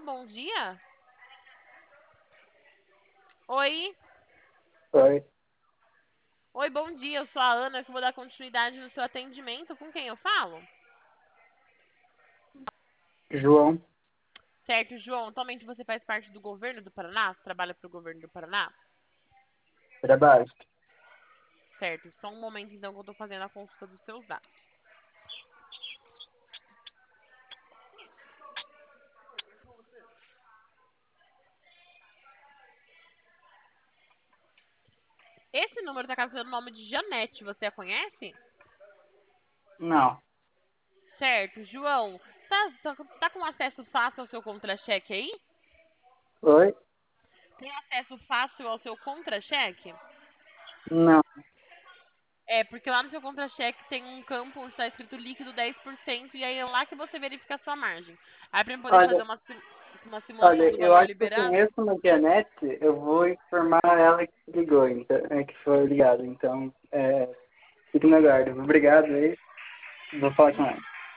bom dia. Oi. Oi, Oi, bom dia. Eu sou a Ana, que vou dar continuidade no seu atendimento. Com quem eu falo? João, Certo, João. Atualmente você faz parte do governo do Paraná? Você trabalha para o governo do Paraná? trabalho. Certo. Só um momento, então, que eu estou fazendo a consulta dos seus dados. Esse número está captando o nome de Janete. Você a conhece? Não. Certo. João, tá com acesso fácil ao seu contra-cheque aí? Oi? Tem acesso fácil ao seu contra-cheque? Não. É, porque lá no seu contra-cheque tem um campo onde está escrito líquido 10% e aí é lá que você verifica a sua margem. Aí pra eu poder fazer Olha, uma simulação olha, do eu valor acho que eu liberado. conheço uma Janete, eu vou informar ela que ligou, então, que foi ligado. Então, fique no aguardo. Obrigado aí. Vou falar com ela.